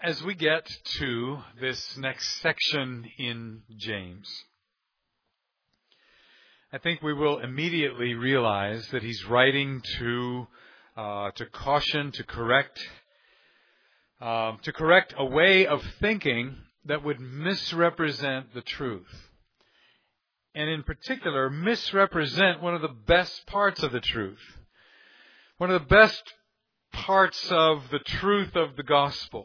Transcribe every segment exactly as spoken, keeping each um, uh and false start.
As we get to this next section in James, I think we will immediately realize that he's writing to uh, to caution, to correct, um, to correct a way of thinking that would misrepresent the truth, and in particular, misrepresent one of the best parts of the truth, one of the best parts of the truth of the gospel.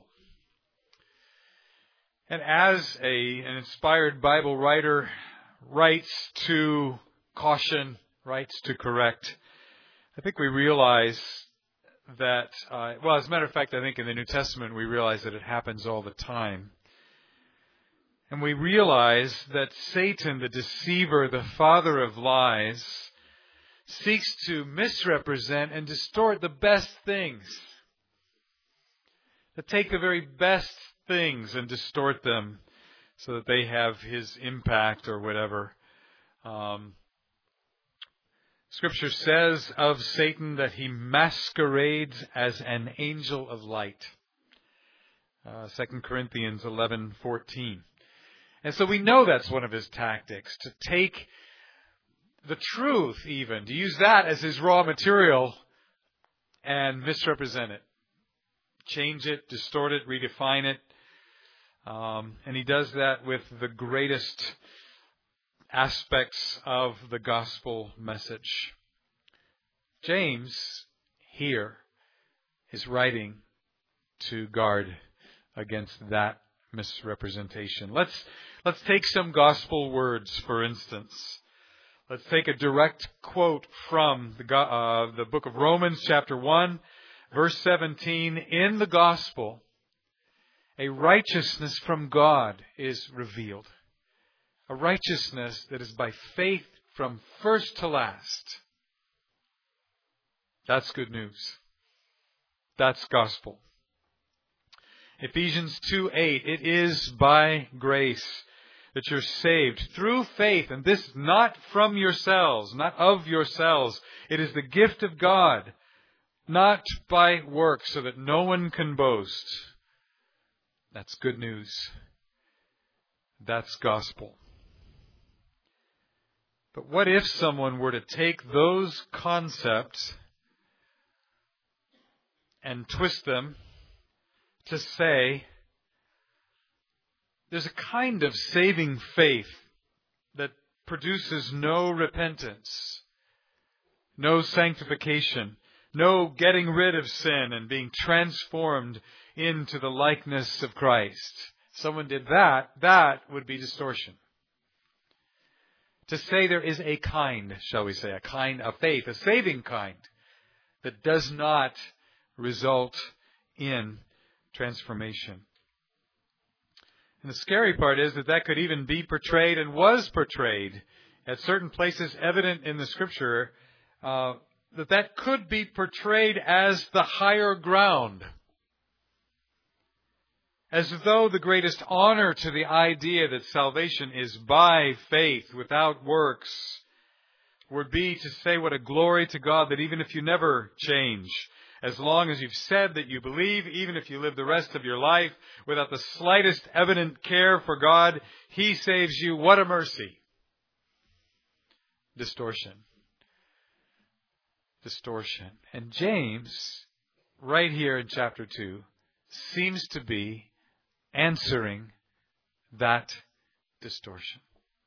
And as a, an inspired Bible writer writes to caution, writes to correct, I think we realize that, uh, well, as a matter of fact, I think in the New Testament we realize that it happens all the time. And we realize that Satan, the deceiver, the father of lies, seeks to misrepresent and distort the best things, to take the very best things and distort them so that they have his impact or whatever. Um, Scripture says of Satan that he masquerades as an angel of light. Uh, Second Corinthians eleven fourteen. And so we know that's one of his tactics, to take the truth even, to use that as his raw material and misrepresent it. Change it, distort it, redefine it. Um, and he does that with the greatest aspects of the gospel message. James here is writing to guard against that misrepresentation. Let's let's take some gospel words, for instance. Let's take a direct quote from the uh, the book of Romans, chapter one, verse seventeen. In the gospel, a righteousness from God is revealed. A righteousness that is by faith from first to last. That's good news. That's gospel. Ephesians two eight. It is by grace that you're saved through faith, and this not from yourselves, not of yourselves. It is the gift of God, not by works, so that no one can boast. That's good news. That's gospel. But what if someone were to take those concepts and twist them to say there's a kind of saving faith that produces no repentance, no sanctification, no getting rid of sin and being transformed into the likeness of Christ. Someone did that, that would be distortion. To say there is a kind, shall we say, a kind of faith, a saving kind, that does not result in transformation. And the scary part is that that could even be portrayed and was portrayed at certain places evident in the Scripture, uh, that that could be portrayed as the higher ground. As though the greatest honor to the idea that salvation is by faith without works would be to say what a glory to God that even if you never change, as long as you've said that you believe, even if you live the rest of your life without the slightest evident care for God, He saves you. What a mercy. Distortion. Distortion. And James, right here in chapter two, seems to be answering that distortion.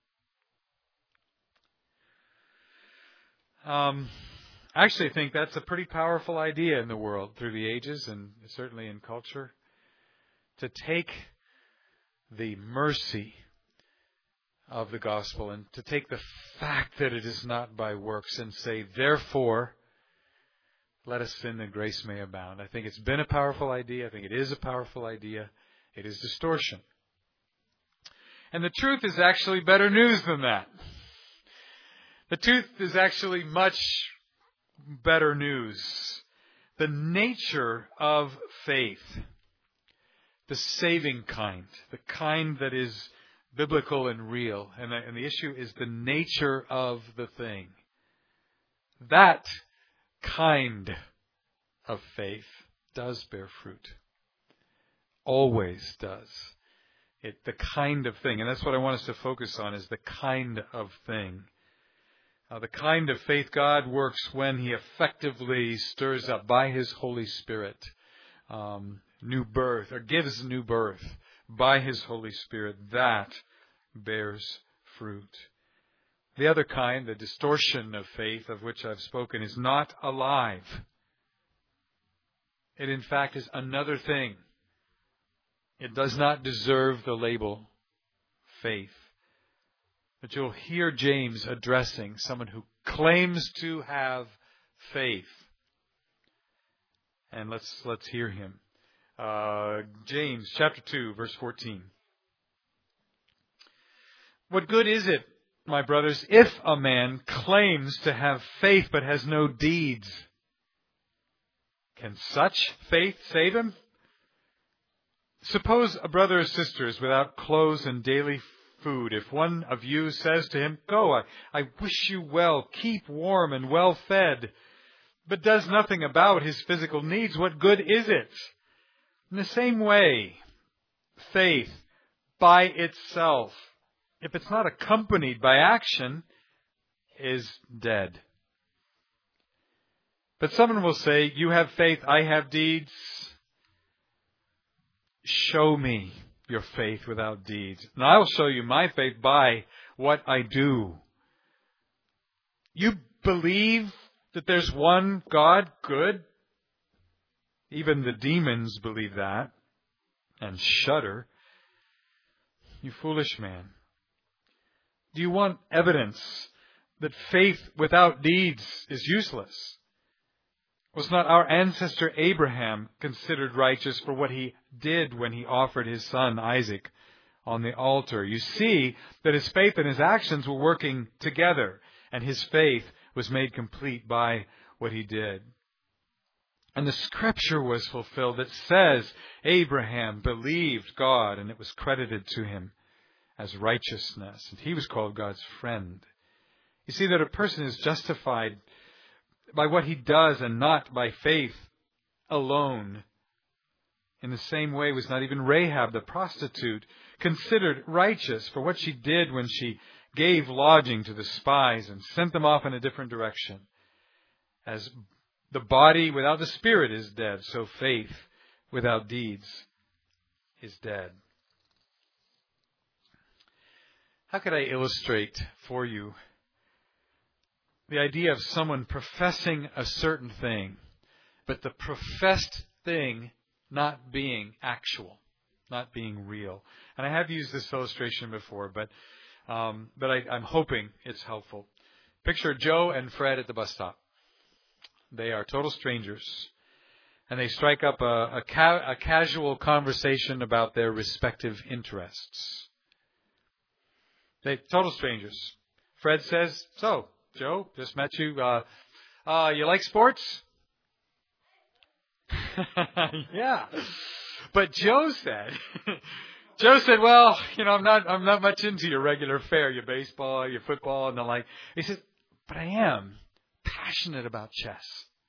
Um, I actually think that's a pretty powerful idea in the world through the ages and certainly in culture. To take the mercy of the gospel and to take the fact that it is not by works and say, therefore, let us sin that grace may abound. I think it's been a powerful idea. I think it is a powerful idea. It is distortion. And the truth is actually better news than that. The truth is actually much better news. The nature of faith, the saving kind, the kind that is biblical and real, and the, and the issue is the nature of the thing. That kind of faith does bear fruit. always does. It, the kind of thing, and that's what I want us to focus on, is the kind of thing. Uh, the kind of faith God works when He effectively stirs up by His Holy Spirit um, new birth, or gives new birth by His Holy Spirit. That bears fruit. The other kind, the distortion of faith of which I've spoken, is not alive. It in fact is another thing. It does not deserve the label faith. But you'll hear James addressing someone who claims to have faith. And let's let's hear him. Uh, James chapter two, verse fourteen. What good is it, my brothers, if a man claims to have faith but has no deeds? Can such faith save him? Suppose a brother or sister is without clothes and daily food. If one of you says to him, "Go, I, I wish you well, keep warm and well fed," but does nothing about his physical needs, what good is it? In the same way, faith by itself, if it's not accompanied by action, is dead. But someone will say, "You have faith, I have deeds." Show me your faith without deeds, and I will show you my faith by what I do. You believe that there's one God? Good. Even the demons believe that and shudder. You foolish man. Do you want evidence that faith without deeds is useless? Was not our ancestor Abraham considered righteous for what he did when he offered his son Isaac on the altar? You see that his faith and his actions were working together, and his faith was made complete by what he did. And the scripture was fulfilled that says Abraham believed God, and it was credited to him as righteousness, and he was called God's friend. You see that a person is justified by what he does and not by faith alone. In the same way was not even Rahab the prostitute considered righteous for what she did when she gave lodging to the spies and sent them off in a different direction. As the body without the spirit is dead, so faith without deeds is dead. How could I illustrate for you the idea of someone professing a certain thing, but the professed thing not being actual, not being real? And I have used this illustration before, but um, but I, I'm hoping it's helpful. Picture Joe and Fred at the bus stop. They are total strangers, and they strike up a, a, ca- a casual conversation about their respective interests. They total strangers. Fred says, "So, Joe, just met you. Uh, uh, you like sports?" Yeah. But Joe said, Joe said, "Well, you know, I'm not, I'm not much into your regular fare, your baseball, your football, and the like." He says, "But I am passionate about chess."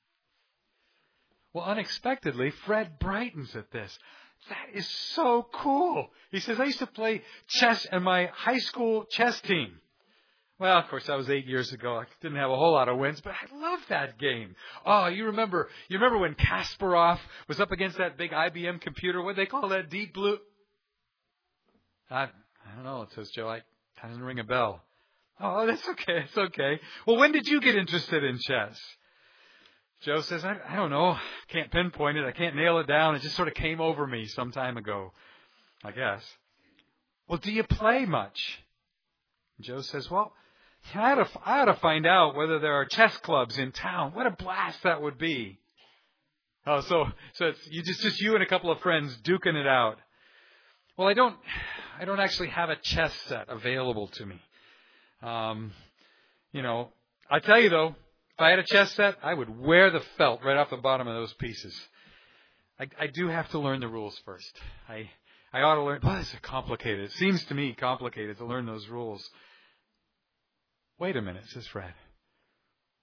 Well, unexpectedly, Fred brightens at this. "That is so cool." He says, "I used to play chess in my high school chess team." Well, of course, that was eight years ago. I didn't have a whole lot of wins, but I loved that game. Oh, you remember, you remember when Kasparov was up against that big I B M computer? What do they call that? Deep Blue? I, I don't know, it says Joe. I, that doesn't ring a bell. Oh, that's okay. It's okay. Well, when did you get interested in chess? Joe says, I, I don't know. Can't pinpoint it. I can't nail it down. It just sort of came over me some time ago, I guess. Well, do you play much? Joe says, well, I ought, to, I ought to find out whether there are chess clubs in town. What a blast that would be. Oh, so so it's you just just you and a couple of friends duking it out. Well, I don't I don't actually have a chess set available to me. Um, you know, I tell you though, if I had a chess set, I would wear the felt right off the bottom of those pieces. I, I do have to learn the rules first. I I ought to learn. Well, it's complicated. It seems to me complicated to learn those rules. Wait a minute, says Fred.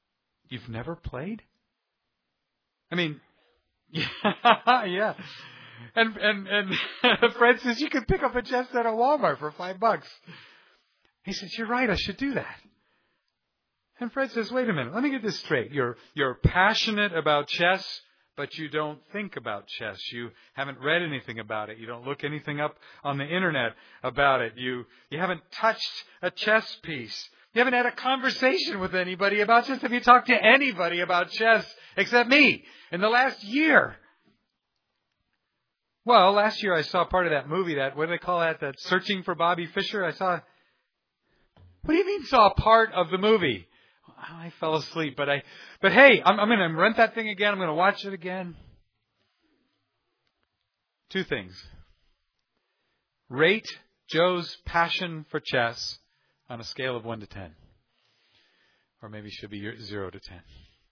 You've never played? I mean, yeah, yeah. And, and, and Fred says, you could pick up a chess set at Walmart for five bucks. He says, you're right, I should do that. And Fred says, wait a minute, let me get this straight. You're, you're passionate about chess, but you don't think about chess. You haven't read anything about it. You don't look anything up on the internet about it. You, you haven't touched a chess piece. You haven't had a conversation with anybody about chess. Have you talked to anybody about chess except me in the last year? Well, last year I saw part of that movie, that, what do they call that, that Searching for Bobby Fischer? I saw, what do you mean saw part of the movie? I fell asleep, but I, but hey, I'm, I'm going to rent that thing again. I'm going to watch it again. Two things. Rate Joe's passion for chess on a scale of one to ten. Or maybe it should be zero to ten.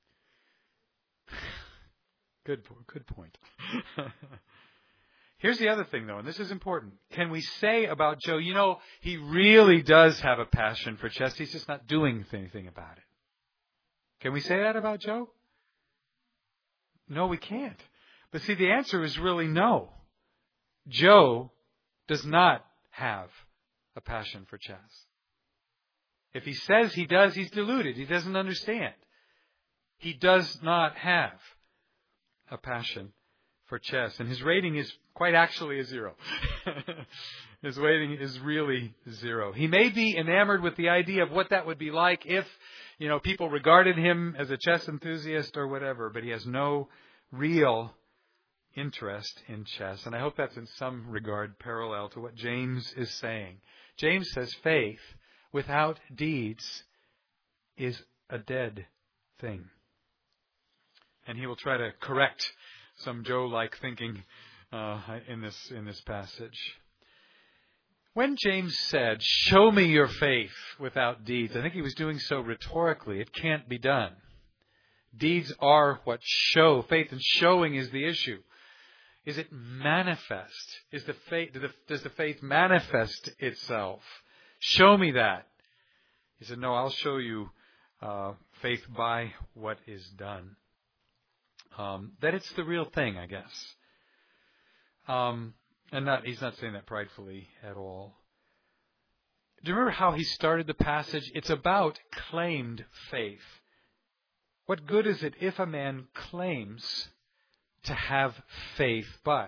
Good, good point. Here's the other thing, though, and this is important. Can we say about Joe, you know, he really does have a passion for chess. He's just not doing anything about it. Can we say that about Joe? No, we can't. But see, the answer is really no. Joe does not have a passion for chess. If he says he does, he's deluded. He doesn't understand. He does not have a passion for chess. And his rating is quite actually a zero. His rating is really zero. He may be enamored with the idea of what that would be like if, you know, people regarded him as a chess enthusiast or whatever, but he has no real interest in chess. And I hope that's in some regard parallel to what James is saying. James says faith without deeds is a dead thing. And he will try to correct some Joe-like thinking uh, in this in this passage. When James said, show me your faith without deeds, I think he was doing so rhetorically. It can't be done. Deeds are what show. Faith and showing is the issue. Is it manifest? Is the faith, does the faith manifest itself? Show me that. He said, no, I'll show you uh, faith by what is done. Um, that it's the real thing, I guess. Um, and not, he's not saying that pridefully at all. Do you remember how he started the passage? It's about claimed faith. What good is it if a man claims to have faith but?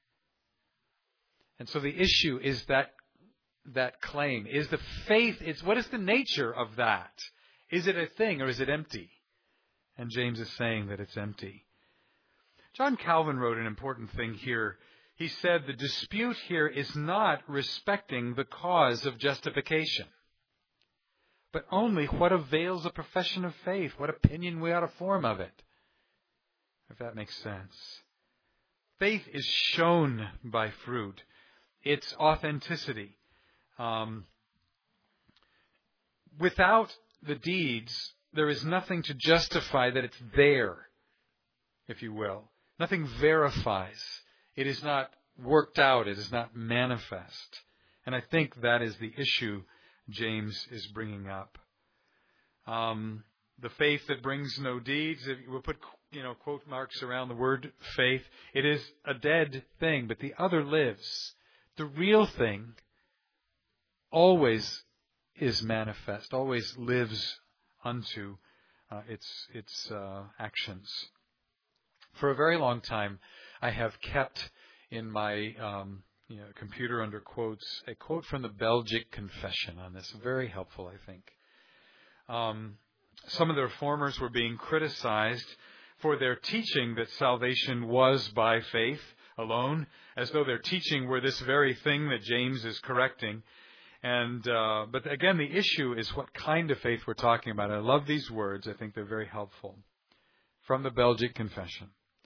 And so the issue is that that claim. Is the faith, it's, what is the nature of that? Is it a thing or is it empty? And James is saying that it's empty. John Calvin wrote an important thing here. He said the dispute here is not respecting the cause of justification, but only what avails a profession of faith, what opinion we ought to form of it. If that makes sense. Faith is shown by fruit. Its authenticity. Um, without the deeds, there is nothing to justify that it's there, if you will. Nothing verifies. It is not worked out. It is not manifest. And I think that is the issue James is bringing up. Um, the faith that brings no deeds, if we'll put, you know, quote marks around the word faith, it is a dead thing, but the other lives. The real thing always is manifest, always lives unto uh, its its uh, actions. For a very long time, I have kept in my um, you know, computer under quotes a quote from the Belgic Confession on this. Very helpful, I think. Um, some of the reformers were being criticized for their teaching that salvation was by faith alone, as though their teaching were this very thing that James is correcting. And uh, but again, the issue is what kind of faith we're talking about. I love these words. I think they're very helpful. From the Belgic Confession.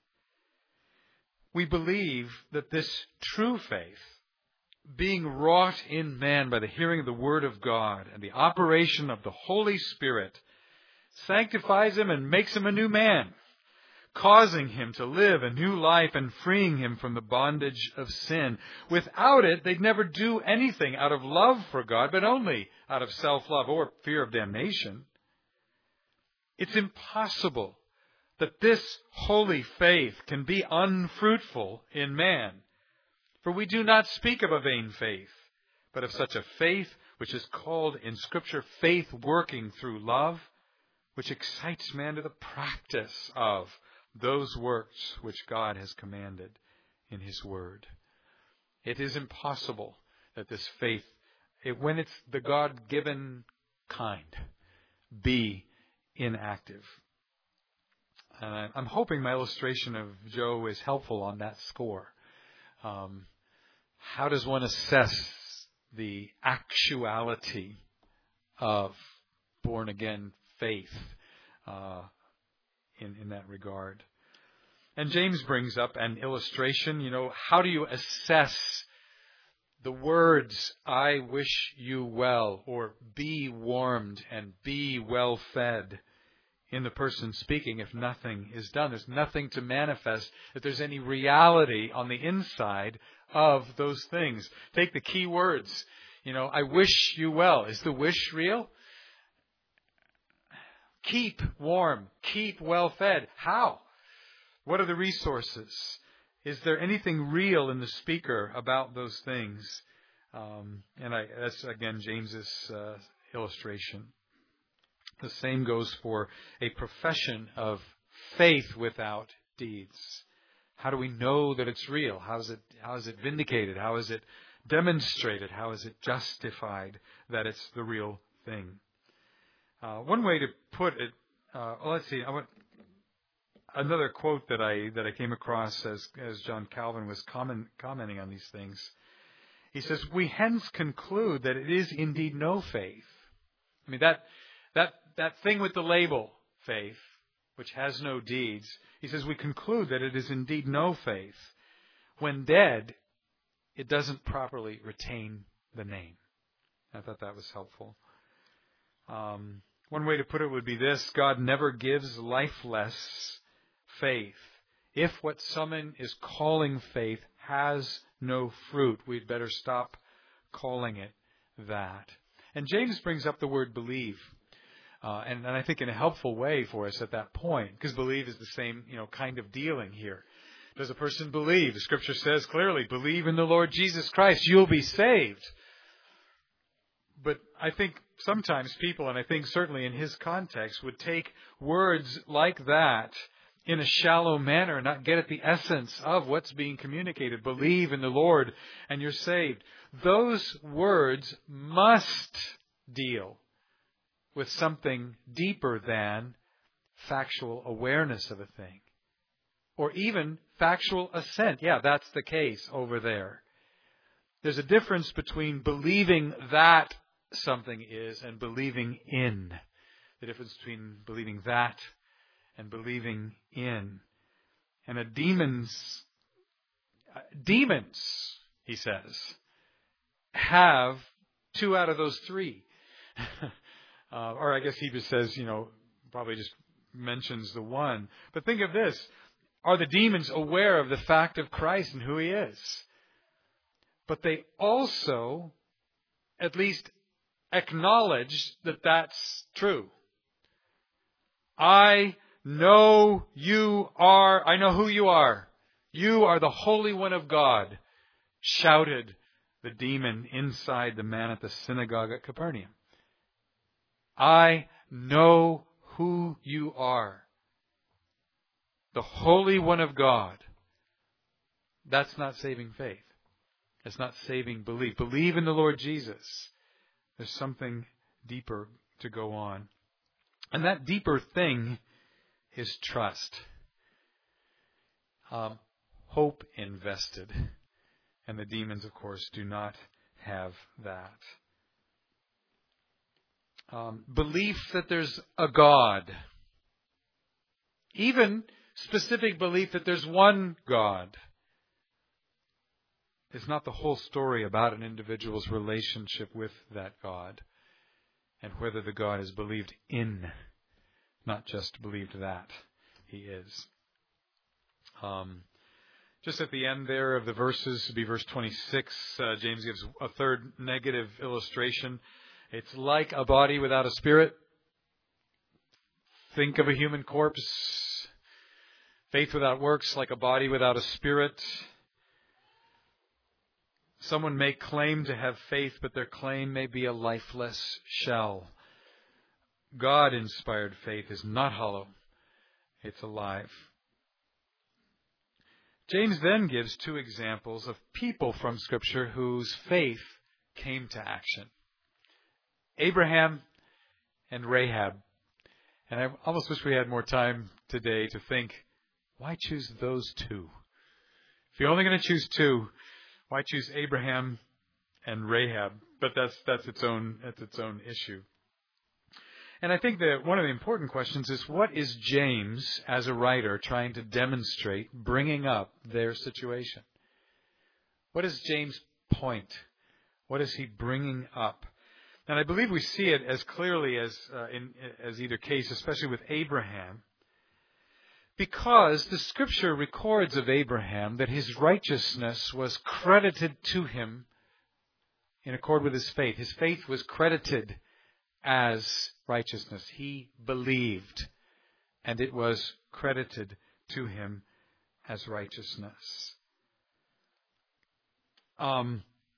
We believe that this true faith, being wrought in man by the hearing of the Word of God and the operation of the Holy Spirit, sanctifies him and makes him a new man, causing him to live a new life and freeing him from the bondage of sin. Without it, they'd never do anything out of love for God, but only out of self-love or fear of damnation. It's impossible that this holy faith can be unfruitful in man. For we do not speak of a vain faith, but of such a faith which is called in Scripture faith working through love, which excites man to the practice of those works which God has commanded in His Word. It is impossible that this faith, it, when it's the God-given kind, be inactive. And I'm hoping my illustration of Joe is helpful on that score. Um, how does one assess the actuality of born-again faith uh, in, in that regard? And James brings up an illustration. You know, how do you assess the words, I wish you well, or be warmed and be well fed in the person speaking if nothing is done? There's nothing to manifest that there's any reality on the inside of those things. Take the key words. You know, I wish you well. Is the wish real? Keep warm. Keep well fed. How? What are the resources? Is there anything real in the speaker about those things? Um, and I, that's, again, James's uh, illustration. The same goes for a profession of faith without deeds. How do we know that it's real? How is it, how is it vindicated? How is it demonstrated? How is it justified that it's the real thing? Uh, one way to put it, uh, well, let's see, I want another quote that I that I came across as as John Calvin was comment, commenting on these things. He says, "We hence conclude that it is indeed no faith." I mean, that that that thing with the label, faith, which has no deeds, he says, we conclude that it is indeed no faith. When dead, it doesn't properly retain the name. I thought that was helpful. Um, one way to put it would be this: God never gives lifeless faith. If what someone is calling faith has no fruit, we'd better stop calling it that. And James brings up the word believe, uh, and, and I think in a helpful way for us at that point, because believe is the same, you know, kind of dealing here. Does a person believe? The Scripture says clearly, believe in the Lord Jesus Christ, you'll be saved. But I think sometimes people, and I think certainly in his context, would take words like that in a shallow manner and not get at the essence of what's being communicated. Believe in the Lord and you're saved. Those words must deal with something deeper than factual awareness of a thing, or even factual assent. Yeah, that's the case over there. There's a difference between believing that something is and believing in. The difference between believing that and believing in. And a demon's, uh, demons, he says, have two out of those three. uh, or I guess he just says, you know, probably just mentions the one. But think of this. Are the demons aware of the fact of Christ and who He is? But they also at least acknowledge that that's true. I know you are, I know who you are. You are the Holy One of God, shouted the demon inside the man at the synagogue at Capernaum. I know who you are. The Holy One of God. That's not saving faith. It's not saving belief. Believe in the Lord Jesus. There's something deeper to go on. And that deeper thing is trust. Um, hope invested. And the demons, of course, do not have that. Um, belief that there's a God. Even specific belief that there's one God is not the whole story about an individual's relationship with that God and whether the God is believed in, not just believed that He is. Um, just at the end there of the verses, to be verse twenty-six, uh, James gives a third negative illustration. It's like a body without a spirit. Think of a human corpse. Faith without works, like a body without a spirit. Someone may claim to have faith, but their claim may be a lifeless shell. God-inspired faith is not hollow. It's alive. James then gives two examples of people from Scripture whose faith came to action. Abraham and Rahab. And I almost wish we had more time today to think, why choose those two? If you're only going to choose two, why choose Abraham and Rahab? But that's that's its own that's its own issue. And I think that one of the important questions is, what is James, as a writer, trying to demonstrate, bringing up their situation? What is James' point? What is he bringing up? And I believe we see it as clearly as uh, in as either case, especially with Abraham, because the Scripture records of Abraham that his righteousness was credited to him in accord with his faith. His faith was credited as righteousness. He believed, and it was credited to him as righteousness. Um,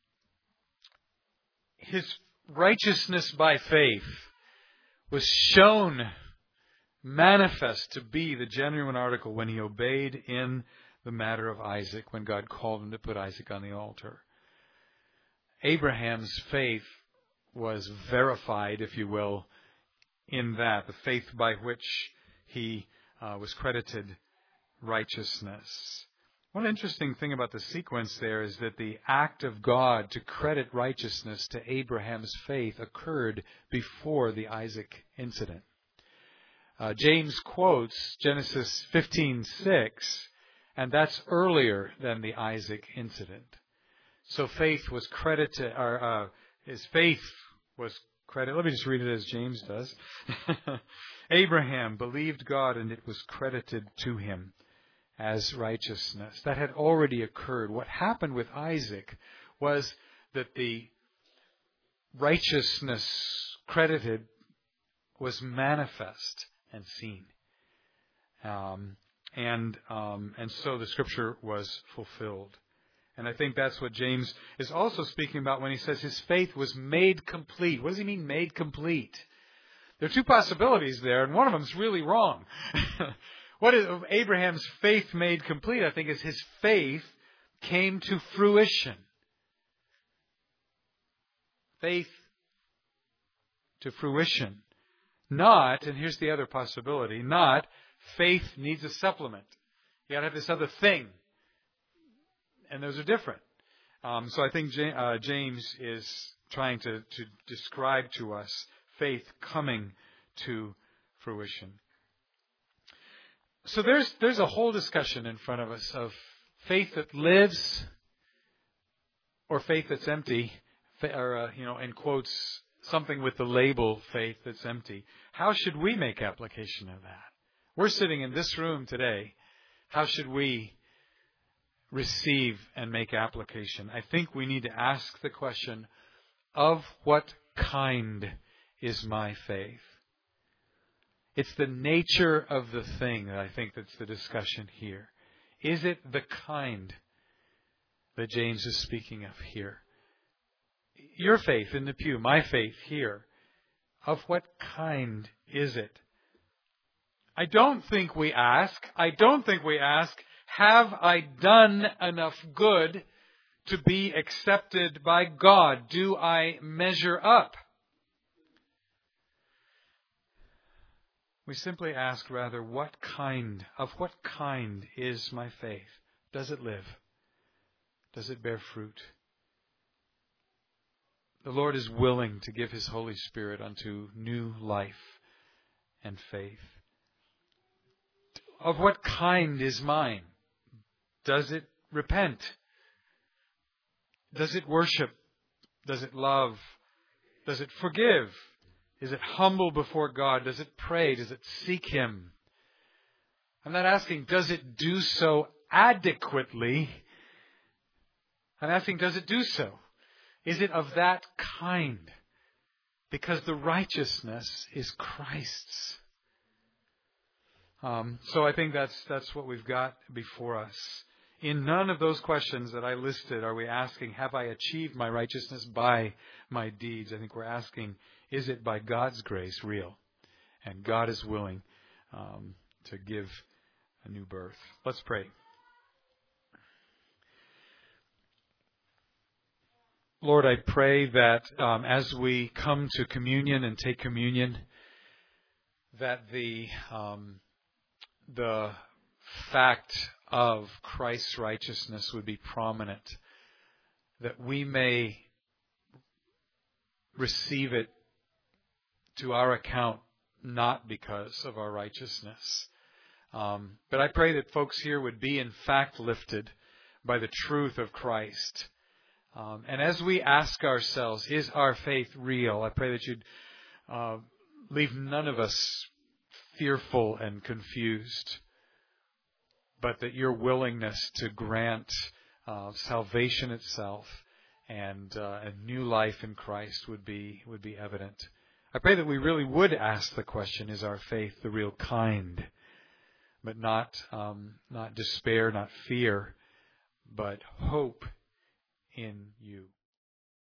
his righteousness by faith was shown, manifest to be the genuine article when he obeyed in the matter of Isaac, when God called him to put Isaac on the altar. Abraham's faith was verified, if you will, in that, the faith by which he uh, was credited righteousness. One interesting thing about the sequence there is that the act of God to credit righteousness to Abraham's faith occurred before the Isaac incident. Uh, James quotes Genesis fifteen six, and that's earlier than the Isaac incident. So faith was credited, or uh, his faith was credited. Let me just read it as James does. Abraham believed God, and it was credited to him as righteousness. That had already occurred. What happened with Isaac was that the righteousness credited was manifest and seen. Um, and um, and so the Scripture was fulfilled. And I think that's what James is also speaking about when he says his faith was made complete. What does he mean, made complete? There are two possibilities there, and one of them is really wrong. What is Abraham's faith made complete, I think, is his faith came to fruition. Faith to fruition. Not, and here's the other possibility, not faith needs a supplement. You got to have this other thing. And those are different. Um, so I think uh, James is trying to, to describe to us faith coming to fruition. So there's there's a whole discussion in front of us of faith that lives or faith that's empty, or uh, you know, in quotes, something with the label faith that's empty. How should we make application of that? We're sitting in this room today. How should we receive and make application? I think we need to ask the question, of what kind is my faith? It's the nature of the thing that I think that's the discussion here. Is it the kind that James is speaking of here? Your faith in the pew, my faith here, of what kind is it? I don't think we ask, I don't think we ask, have I done enough good to be accepted by God? Do I measure up? We simply ask, rather, what kind, of what kind is my faith? Does it live? Does it bear fruit? The Lord is willing to give His Holy Spirit unto new life and faith. Of what kind is mine? Does it repent? Does it worship? Does it love? Does it forgive? Is it humble before God? Does it pray? Does it seek Him? I'm not asking, does it do so adequately? I'm asking, does it do so? Is it of that kind? Because the righteousness is Christ's. Um, so I think that's that's what we've got before us. In none of those questions that I listed are we asking, have I achieved my righteousness by my deeds? I think we're asking, is it by God's grace real? And God is willing um, to give a new birth. Let's pray. Lord, I pray that um, as we come to communion and take communion, that the um, the fact of Christ's righteousness would be prominent, that we may receive it to our account, not because of our righteousness. Um, but I pray that folks here would be in fact lifted by the truth of Christ. Um, and as we ask ourselves, is our faith real? I pray that you'd uh, leave none of us fearful and confused, but that your willingness to grant uh, salvation itself and uh, a new life in Christ would be would be evident. I pray that we really would ask the question, is our faith the real kind? But not um, not despair, not fear, but hope in you.